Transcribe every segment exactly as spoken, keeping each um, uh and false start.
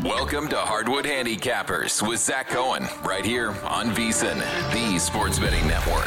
Welcome to Hardwood Handicappers with Zach Cohen, right here on VSiN, the Sports Betting Network.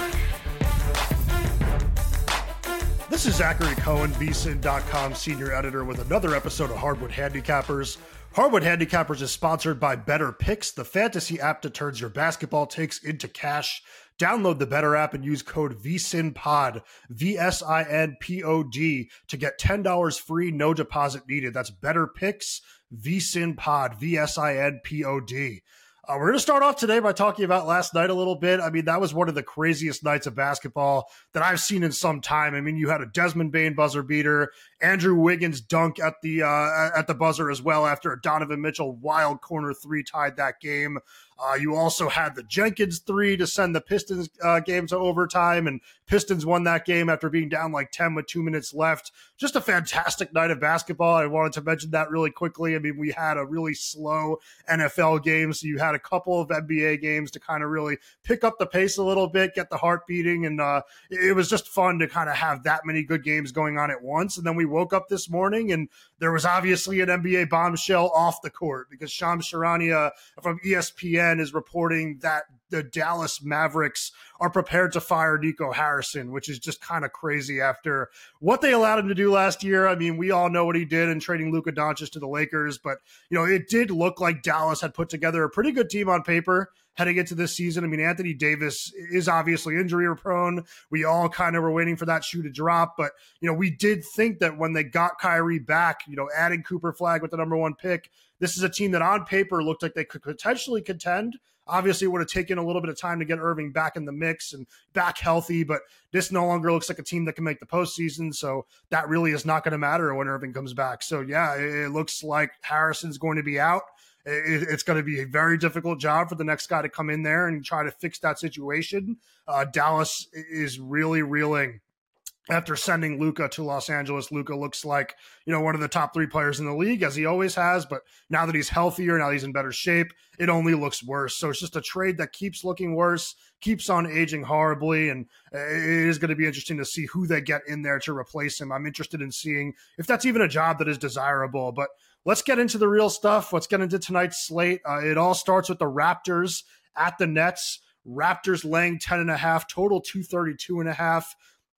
This is Zachary Cohen, V S I N dot com senior editor, with another episode of Hardwood Handicappers. Hardwood Handicappers is sponsored by Better Picks, the fantasy app that turns your basketball takes into cash. Download the Better app and use code VSINPOD, V S I N P O D, to get ten dollars free, no deposit needed. That's Better Picks, VSINPOD, V S I N P O D. Uh, we're going to start off today by talking about last night a little bit. I mean, that was one of the craziest nights of basketball that I've seen in some time. I mean, you had a Desmond Bane buzzer beater, Andrew Wiggins dunk at the uh, at the buzzer as well after a Donovan Mitchell wild corner three tied that game. Uh, you also had the Jenkins three to send the Pistons uh, game to overtime, and Pistons won that game after being down like ten with two minutes left. Just a fantastic night of basketball. I wanted to mention that really quickly. I mean, we had a really slow N F L game, so you had a couple of N B A games to kind of really pick up the pace a little bit, get the heart beating, and uh, it was just fun to kind of have that many good games going on at once. And then we woke up this morning, and there was obviously an N B A bombshell off the court because Shams Charania from E S P N is reporting that the Dallas Mavericks are prepared to fire Nico Harrison, which is just kind of crazy after what they allowed him to do last year. I mean, we all know what he did in trading Luka Doncic to the Lakers, but you know, it did look like Dallas had put together a pretty good team on paper heading into this season. I mean, Anthony Davis is obviously injury prone. We all kind of were waiting for that shoe to drop, but you know, we did think that when they got Kyrie back, you know, adding Cooper Flagg with the number one pick, this is a team that on paper looked like they could potentially contend. Obviously, it would have taken a little bit of time to get Irving back in the mix and back healthy, but this no longer looks like a team that can make the postseason, so that really is not going to matter when Irving comes back. So, yeah, it looks like Harrison's going to be out. It's going to be a very difficult job for the next guy to come in there and try to fix that situation. Uh, Dallas is really reeling after sending Luka to Los Angeles. Luka looks like, you know, one of the top three players in the league, as he always has, but now that he's healthier, now he's in better shape, it only looks worse. So it's just a trade that keeps looking worse, keeps on aging horribly, and it is going to be interesting to see who they get in there to replace him. I'm interested in seeing if that's even a job that is desirable, but let's get into the real stuff. Let's get into tonight's slate. Uh, it all starts with the Raptors at the Nets. Raptors laying ten and a half, total two thirty-two and a half.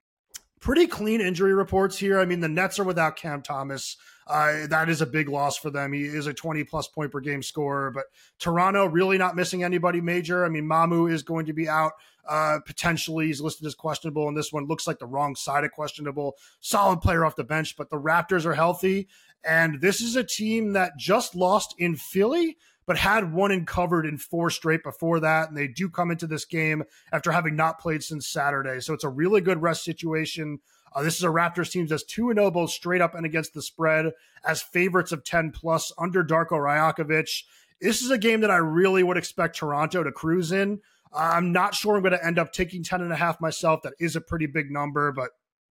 Pretty clean injury reports here. I mean, the Nets are without Cam Thomas. Uh, that is a big loss for them. He is a twenty-plus point per game scorer. But Toronto really not missing anybody major. I mean, Mamu is going to be out uh, potentially. He's listed as questionable, and this one looks like the wrong side of questionable. Solid player off the bench, but the Raptors are healthy. And this is a team that just lost in Philly, but had one and covered in four straight before that. And they do come into this game after having not played since Saturday. So it's a really good rest situation. Uh, this is a Raptors team that's two and oh both straight up and against the spread as favorites of ten plus under Darko Rajakovic. This is a game that I really would expect Toronto to cruise in. I'm not sure I'm going to end up taking ten and a half myself. That is a pretty big number, but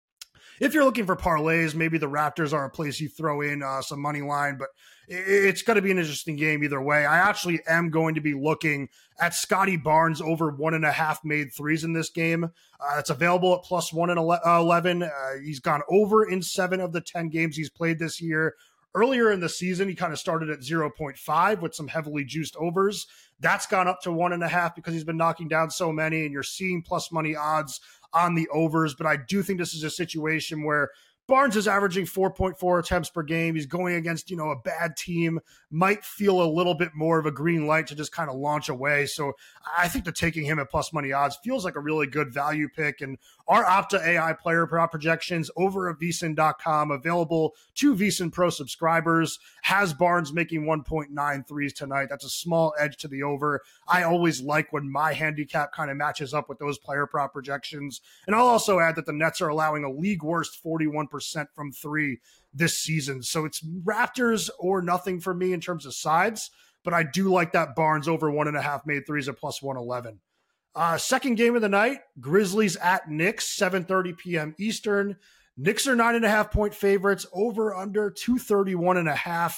if you're looking for parlays, maybe the Raptors are a place you throw in uh, some money line, but it's going to be an interesting game either way. I actually am going to be looking at Scotty Barnes over one and a half made threes in this game. Uh, it's available at plus one and eleven. Uh, he's gone over in seven of the ten games he's played this year. Earlier in the season, he kind of started at zero point five with some heavily juiced overs. That's gone up to one and a half because he's been knocking down so many, and you're seeing plus money odds on the overs. But I do think this is a situation where Barnes is averaging four point four attempts per game. He's going against, you know, a bad team, might feel a little bit more of a green light to just kind of launch away. So I think that taking him at plus money odds feels like a really good value pick. And our Opta A I player prop projections over at V S I N dot com, available to VSiN Pro subscribers, has Barnes making one point nine threes tonight. That's a small edge to the over. I always like when my handicap kind of matches up with those player prop projections. And I'll also add that the Nets are allowing a league worst forty-one percent from three this season. So it's Raptors or nothing for me in terms of sides, but I do like that Barnes over one and a half made threes at plus one eleven. Uh, second game of the night, Grizzlies at Knicks, seven thirty p.m. Eastern. Knicks are nine and a half point favorites, over under two thirty-one and a half.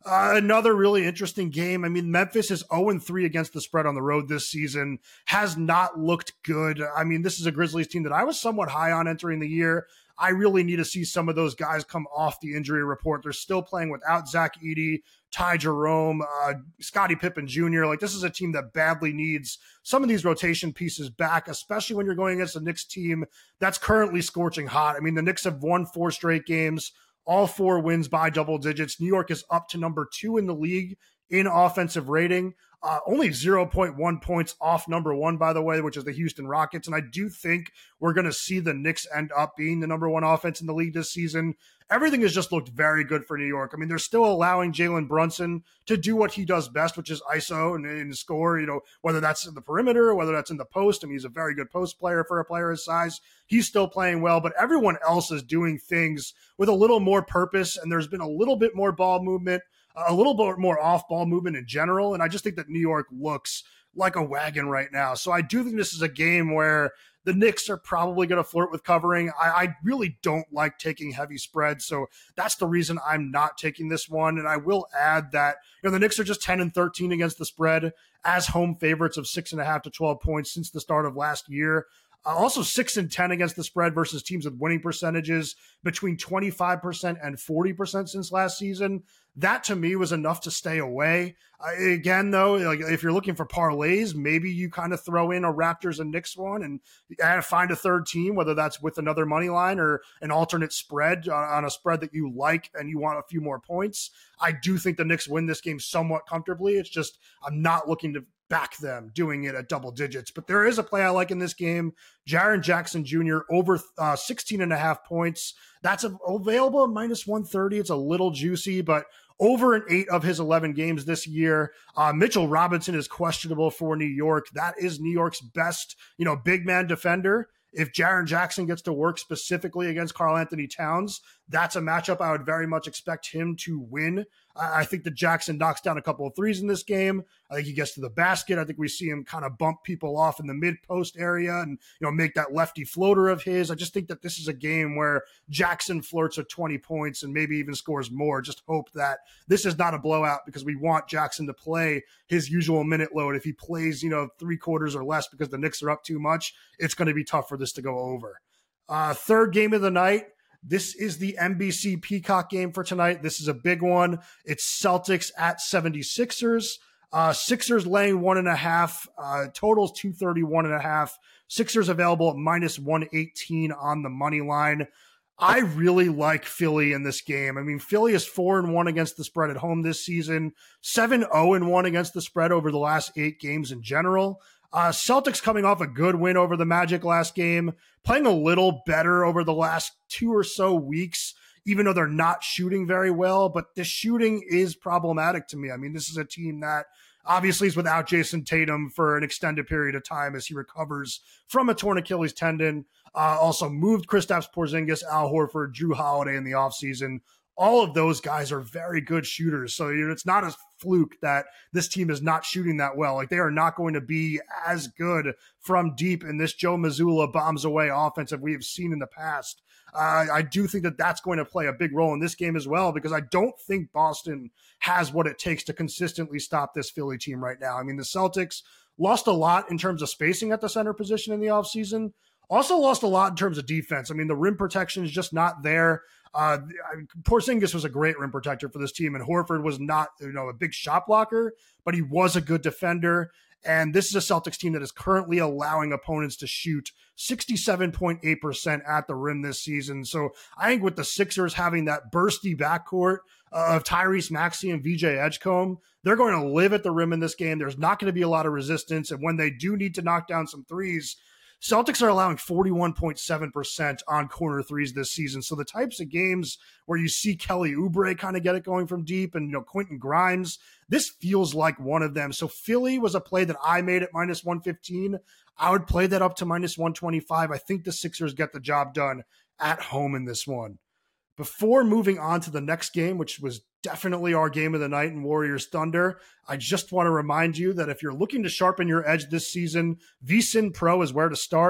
Uh, another really interesting game. I mean, Memphis is oh and three against the spread on the road this season, has not looked good. I mean, this is a Grizzlies team that I was somewhat high on entering the year. I really need to see some of those guys come off the injury report. They're still playing without Zach Edey, Ty Jerome, uh, Scottie Pippen Junior Like, this is a team that badly needs some of these rotation pieces back, especially when you're going against a Knicks team that's currently scorching hot. I mean, the Knicks have won four straight games, all four wins by double digits. New York is up to number two in the league in offensive rating. Uh, only zero point one points off number one, by the way, which is the Houston Rockets. And I do think we're going to see the Knicks end up being the number one offense in the league this season. Everything has just looked very good for New York. I mean, they're still allowing Jalen Brunson to do what he does best, which is I S O and, and score, you know, whether that's in the perimeter or whether that's in the post. I mean, he's a very good post player for a player his size. He's still playing well, but everyone else is doing things with a little more purpose, and there's been a little bit more ball movement, a little bit more off-ball movement in general, and I just think that New York looks like a wagon right now. So I do think this is a game where the Knicks are probably going to flirt with covering. I, I really don't like taking heavy spreads, so that's the reason I'm not taking this one. And I will add that, you know, the Knicks are just ten and thirteen against the spread as home favorites of six and a half to twelve points since the start of last year. Uh, also six and ten against the spread versus teams with winning percentages between twenty-five percent and forty percent since last season. That to me was enough to stay away. Uh, again, though, like if you're looking for parlays, maybe you kind of throw in a Raptors and Knicks one and uh, find a third team, whether that's with another money line or an alternate spread uh, on a spread that you like and you want a few more points. I do think the Knicks win this game somewhat comfortably. It's just I'm not looking to back them doing it at double digits. But there is a play I like in this game. Jaren Jackson Junior over uh, sixteen and a half points. That's available at minus one thirty. It's a little juicy, but over an eight of his eleven games this year. Uh, Mitchell Robinson is questionable for New York. That is New York's best, you know, big man defender. If Jaren Jackson gets to work specifically against Karl Anthony Towns, that's a matchup I would very much expect him to win. I think that Jackson knocks down a couple of threes in this game. I think he gets to the basket. I think we see him kind of bump people off in the mid-post area and, you know, make that lefty floater of his. I just think that this is a game where Jackson flirts with twenty points and maybe even scores more. Just hope that this is not a blowout because we want Jackson to play his usual minute load. If he plays, you know, three quarters or less because the Knicks are up too much, it's going to be tough for this to go over. Uh, third game of the night. This is the N B C Peacock game for tonight. This is a big one. It's Celtics at seventy-sixers. Uh, Sixers laying one and a half. Uh, totals two thirty-one and a half. Sixers available at minus one eighteen on the money line. I really like Philly in this game. I mean, Philly is four and one against the spread at home this season, seven oh and one against the spread over the last eight games in general. Uh, Celtics coming off a good win over the Magic last game, playing a little better over the last two or so weeks, even though they're not shooting very well. But the shooting is problematic to me. I mean, this is a team that obviously is without Jason Tatum for an extended period of time as he recovers from a torn Achilles tendon. Uh, also moved Kristaps Porzingis, Al Horford, Drew Holiday in the offseason. All of those guys are very good shooters. So you know, it's not a fluke that this team is not shooting that well. Like they are not going to be as good from deep in this Joe Mazzulla bombs away offense that we have seen in the past. Uh, I do think that that's going to play a big role in this game as well, because I don't think Boston has what it takes to consistently stop this Philly team right now. I mean, the Celtics lost a lot in terms of spacing at the center position in the offseason. Also lost a lot in terms of defense. I mean, the rim protection is just not there. Uh, Porzingis was a great rim protector for this team, and Horford was not, you know, a big shot blocker, but he was a good defender. And this is a Celtics team that is currently allowing opponents to shoot sixty-seven point eight percent at the rim this season. So I think with the Sixers having that bursty backcourt of Tyrese Maxey and V J Edgecombe, they're going to live at the rim in this game. There's not going to be a lot of resistance. And when they do need to knock down some threes, Celtics are allowing forty-one point seven percent on corner threes this season. So the types of games where you see Kelly Oubre kind of get it going from deep and, you know, Quentin Grimes, this feels like one of them. So Philly was a play that I made at minus one fifteen. I would play that up to minus one twenty-five. I think the Sixers get the job done at home in this one. Before moving on to the next game, which was definitely our game of the night in Warriors Thunder, I just want to remind you that if you're looking to sharpen your edge this season, VSiN Pro is where to start.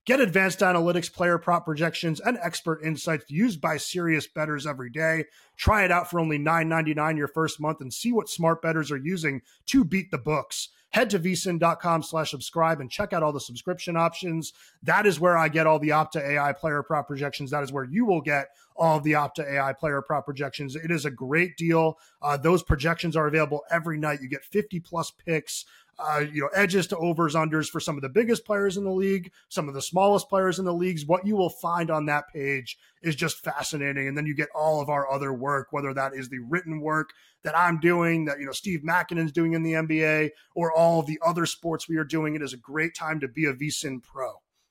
Get advanced analytics, player prop projections, and expert insights used by serious bettors every day. Try it out for only nine ninety-nine your first month and see what smart bettors are using to beat the books. Head to vsin.com slash subscribe and check out all the subscription options. That is where I get all the Opta A I player prop projections. That is where you will get all of the Opta A I player prop projections. It is a great deal. Uh, those projections are available every night. You get fifty plus picks. Uh, you know, edges to overs, unders for some of the biggest players in the league, some of the smallest players in the leagues. What you will find on that page is just fascinating. And then you get all of our other work, whether that is the written work that I'm doing, that, you know, Steve Makinen's doing in the N B A, or all of the other sports we are doing. It is a great time to be a VSiN pro.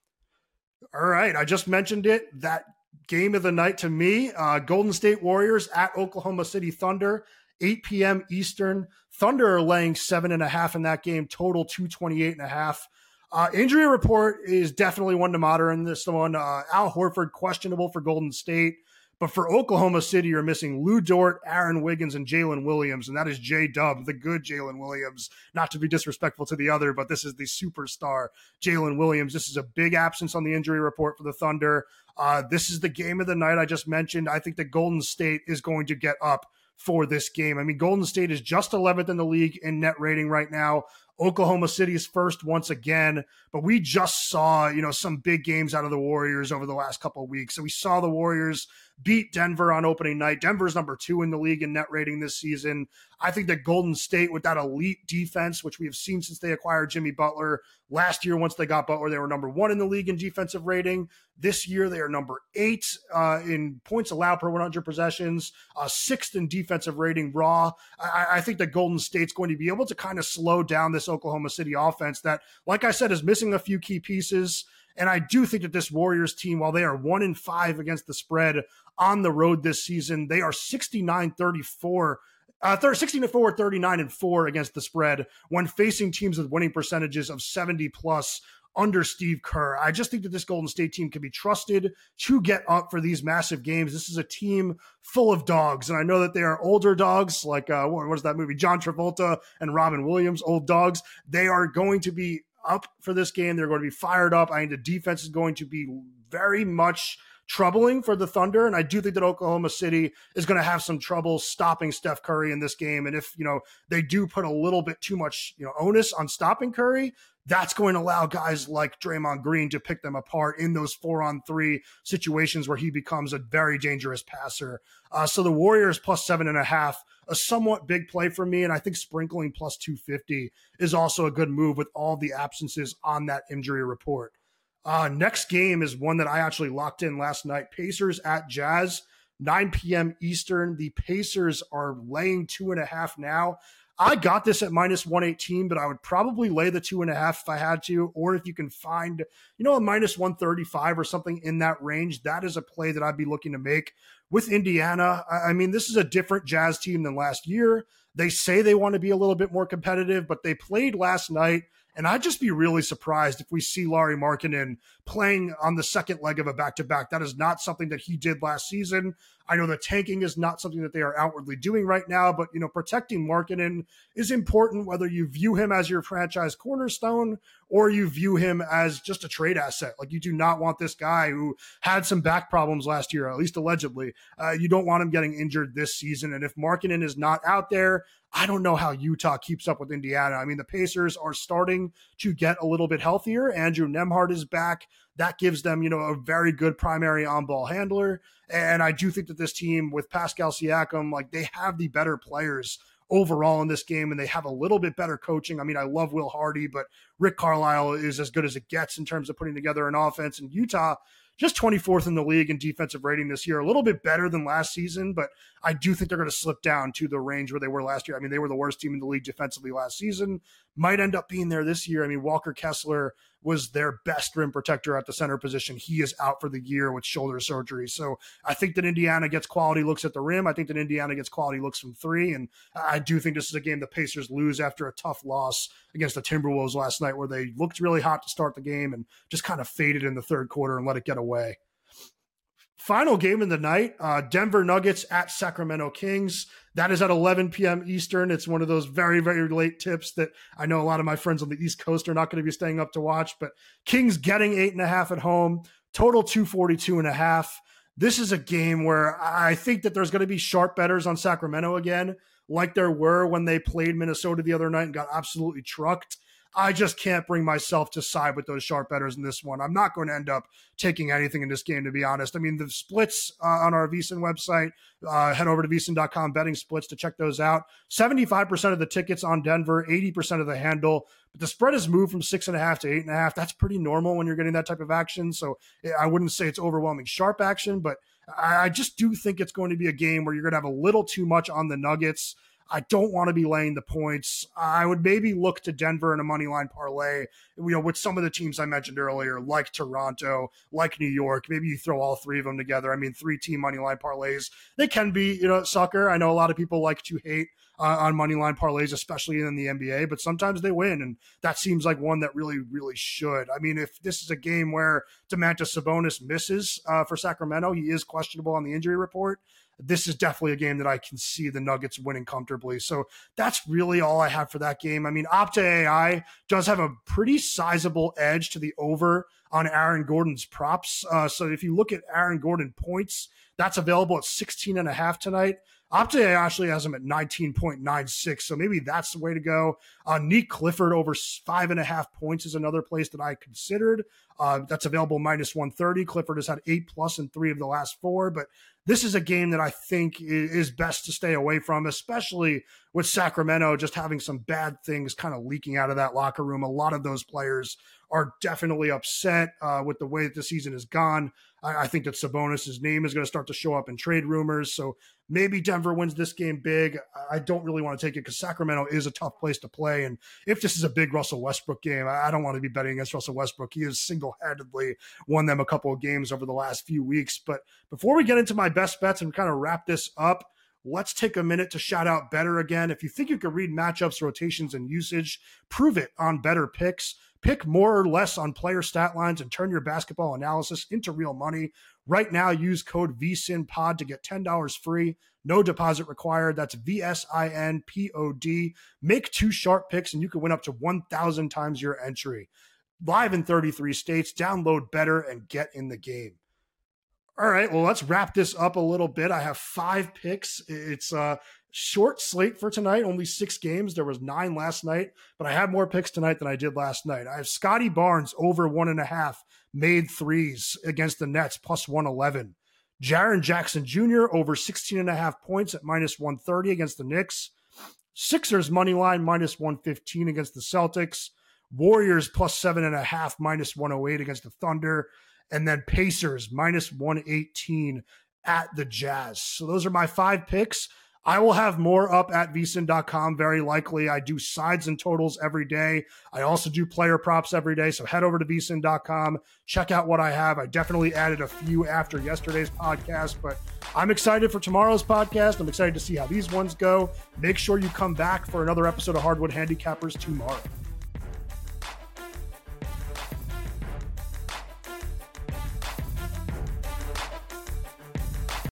All right. I just mentioned it. That game of the night to me, uh, Golden State Warriors at Oklahoma City Thunder. eight p.m. Eastern. Thunder are laying seven and a half in that game, total two twenty-eight and a half. Uh, injury report is definitely one to monitor in this one. Uh, Al Horford, questionable for Golden State. But for Oklahoma City, you're missing Lou Dort, Aaron Wiggins, and Jalen Williams. And that is J-Dub, the good Jalen Williams. Not to be disrespectful to the other, but this is the superstar Jalen Williams. This is a big absence on the injury report for the Thunder. Uh, this is the game of the night I just mentioned. I think that Golden State is going to get up for this game. I mean, Golden State is just eleventh in the league in net rating right now. Oklahoma City is first once again, but we just saw, you know, some big games out of the Warriors over the last couple of weeks. So we saw the Warriors beat Denver on opening night. Denver's number two in the league in net rating this season. I think that Golden State, with that elite defense, which we have seen since they acquired Jimmy Butler, last year, once they got Butler, they were number one in the league in defensive rating. This year, they are number eight uh, in points allowed per one hundred possessions, uh, sixth in defensive rating raw. I, I think that Golden State's going to be able to kind of slow down this Oklahoma City offense that, like I said, is missing a few key pieces. And I do think that this Warriors team, while they are one in five against the spread on the road this season, they are sixty-nine thirty-four, uh, sixty-four thirty-nine and four against the spread when facing teams with winning percentages of seventy plus under Steve Kerr. I just think that this Golden State team can be trusted to get up for these massive games. This is a team full of dogs, and I know that they are older dogs, like uh, what was that movie, John Travolta and Robin Williams, old dogs. They are going to be up for this game. They're going to be fired up. I think the defense is going to be very much troubling for the Thunder, and I do think that Oklahoma City is going to have some trouble stopping Steph Curry in this game. And if, you know, they do put a little bit too much, you know, onus on stopping Curry, that's going to allow guys like Draymond Green to pick them apart in those four-on-three situations where he becomes a very dangerous passer. Uh, so the Warriors plus seven and a half, a somewhat big play for me, and I think sprinkling plus two fifty is also a good move with all the absences on that injury report. Uh, next game is one that I actually locked in last night. Pacers at Jazz, nine p.m. Eastern. The Pacers are laying two and a half now. I got this at minus one eighteen, but I would probably lay the two and a half if I had to, or if you can find, you know, a minus one thirty-five or something in that range. That is a play that I'd be looking to make with Indiana. I mean, this is a different Jazz team than last year. They say they want to be a little bit more competitive, but they played last night. And I'd just be really surprised if we see Lauri Markkanen playing on the second leg of a back-to-back. That is not something that he did last season. I know the tanking is not something that they are outwardly doing right now, but, you know, protecting Markkanen is important, whether you view him as your franchise cornerstone or you view him as just a trade asset. Like, you do not want this guy who had some back problems last year, at least allegedly. Uh, you don't want him getting injured this season. And if Markkanen is not out there, I don't know how Utah keeps up with Indiana. I mean, the Pacers are starting to get a little bit healthier. Andrew Nembhard is back. That gives them, you know, a very good primary on-ball handler. And I do think that this team with Pascal Siakam, like, they have the better players overall in this game, and they have a little bit better coaching. I mean, I love Will Hardy, but Rick Carlisle is as good as it gets in terms of putting together an offense. And Utah, just twenty-fourth in the league in defensive rating this year, a little bit better than last season, but I do think they're going to slip down to the range where they were last year. I mean, they were the worst team in the league defensively last season, might end up being there this year. I mean, Walker Kessler was their best rim protector at the center position. He is out for the year with shoulder surgery. So I think that Indiana gets quality looks at the rim. I think that Indiana gets quality looks from three. And I do think this is a game the Pacers lose after a tough loss against the Timberwolves last night, where they looked really hot to start the game and just kind of faded in the third quarter and let it get away. Final game of the night, uh, Denver Nuggets at Sacramento Kings. That is at eleven p.m. Eastern. It's one of those very, very late tips that I know a lot of my friends on the East Coast are not going to be staying up to watch, but Kings getting eight and a half at home, total two forty-two and a half. This is a game where I think that there's going to be sharp bettors on Sacramento again, like there were when they played Minnesota the other night and got absolutely trucked. I just can't bring myself to side with those sharp bettors in this one. I'm not going to end up taking anything in this game, to be honest. I mean, the splits uh, on our VSiN website, uh, head over to V S I N dot com betting splits to check those out. seventy-five percent of the tickets on Denver, eighty percent of the handle. But the spread has moved from six and a half to eight and a half. That's pretty normal when you're getting that type of action. So I wouldn't say it's overwhelming sharp action, but I just do think it's going to be a game where you're going to have a little too much on the Nuggets. I don't want to be laying the points. I would maybe look to Denver in a money line parlay, you know, with some of the teams I mentioned earlier, like Toronto, like New York. Maybe you throw all three of them together. I mean, three team money line parlays, they can be, you know, sucker. I know a lot of people like to hate uh, on money line parlays, especially in the N B A, but sometimes they win. And that seems like one that really, really should. I mean, if this is a game where Domantas Sabonis misses uh, for Sacramento, he is questionable on the injury report. This is definitely a game that I can see the Nuggets winning comfortably. So that's really all I have for that game. I mean, Opta A I does have a pretty sizable edge to the over on Aaron Gordon's props. Uh, so if you look at Aaron Gordon points, that's available at sixteen and a half tonight. Opta A I actually has him at nineteen point nine six, so maybe that's the way to go. Uh, Nick Clifford over five and a half points is another place that I considered. Uh, that's available minus one thirty. Clifford has had eight plus in three of the last four, but this is a game that I think is best to stay away from, especially with Sacramento just having some bad things kind of leaking out of that locker room. A lot of those players are definitely upset uh, with the way that the season has gone. I, I think that Sabonis' name is going to start to show up in trade rumors. So maybe Denver wins this game big. I don't really want to take it because Sacramento is a tough place to play. And if this is a big Russell Westbrook game, I don't want to be betting against Russell Westbrook. He has single-handedly won them a couple of games over the last few weeks. But before we get into my best bets and kind of wrap this up, let's take a minute to shout out Better again. If you think you can read matchups, rotations, and usage, prove it on Better Picks. Pick more or less on player stat lines and turn your basketball analysis into real money. Right now, use code V S I N Pod to get ten dollars free. No deposit required. That's V S I N P O D. Make two sharp picks and you can win up to one thousand times your entry. Live in thirty-three states. Download Better and get in the game. All right, well, let's wrap this up a little bit. I have five picks. It's a short slate for tonight, only six games. There was nine last night, but I have more picks tonight than I did last night. I have Scotty Barnes over one and a half made threes against the Nets, plus one eleven. Jaren Jackson Junior over sixteen and a half points at minus one thirty against the Knicks. Sixers money line, minus one fifteen against the Celtics. Warriors plus seven and a half, minus one oh eight against the Thunder. And then Pacers minus one eighteen at the Jazz. So those are my five picks. I will have more up at V S I N dot com, very likely. I do sides and totals every day. I also do player props every day. So head over to V S I N dot com, check out what I have. I definitely added a few after yesterday's podcast, but I'm excited for tomorrow's podcast. I'm excited to see how these ones go. Make sure you come back for another episode of Hardwood Handicappers tomorrow.